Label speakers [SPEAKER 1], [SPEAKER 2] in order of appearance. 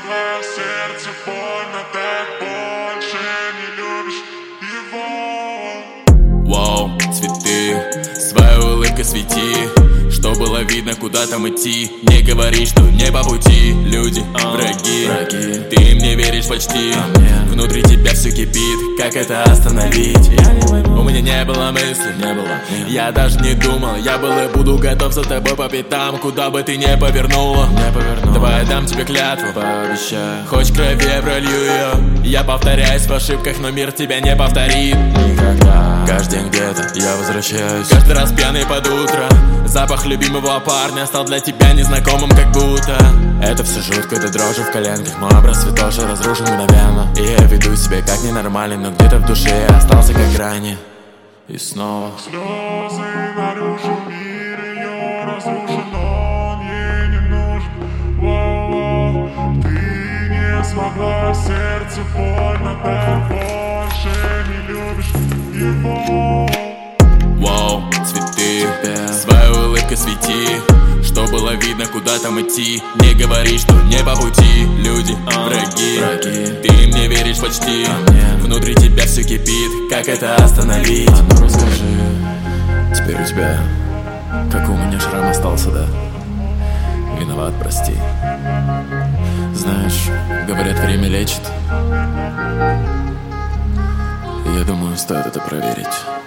[SPEAKER 1] смогла, сердце больно, так больше не любишь его.
[SPEAKER 2] Вау, цветы, своей улыбкой свети, что было видно, куда там идти. Не говори, что не по пути. Люди, враги, ты мне веришь почти, внутри тебя все кипит, как это остановить? У меня не было мысли, я даже не думал. Я был и буду готов за тобой по пятам, куда бы ты не повернула. Давай я дам тебе клятву, пообещаю. Хоть крови я пролью ее. Я повторяюсь в ошибках, но мир тебя не повторит никогда. Каждый день где-то я возвращаюсь, каждый раз пьяный под утро. Запах любимого парня стал для тебя незнакомым, как будто это все жутко, до дрожи в коленках. Мой образ святоши разрушен мгновенно, и я веду себя как ненормальный, но где-то в душе я остался как ранее. И снова
[SPEAKER 1] слезы наружу, мир ее разрушен, он ей не нужен. Воу-воу. Ты не смогла, сердце больно, так больше не любишь его.
[SPEAKER 2] Вау, цветы, своей улыбкой свети, что было видно, куда там идти. Не говори, что не по пути. Люди, враги, ты мне веришь почти, внутри тебя все кипит, как это остановить? Ну расскажи, теперь у тебя, как у меня шрам остался, да? Виноват, прости. Знаешь, говорят, время лечит. Я думаю, стоит это проверить.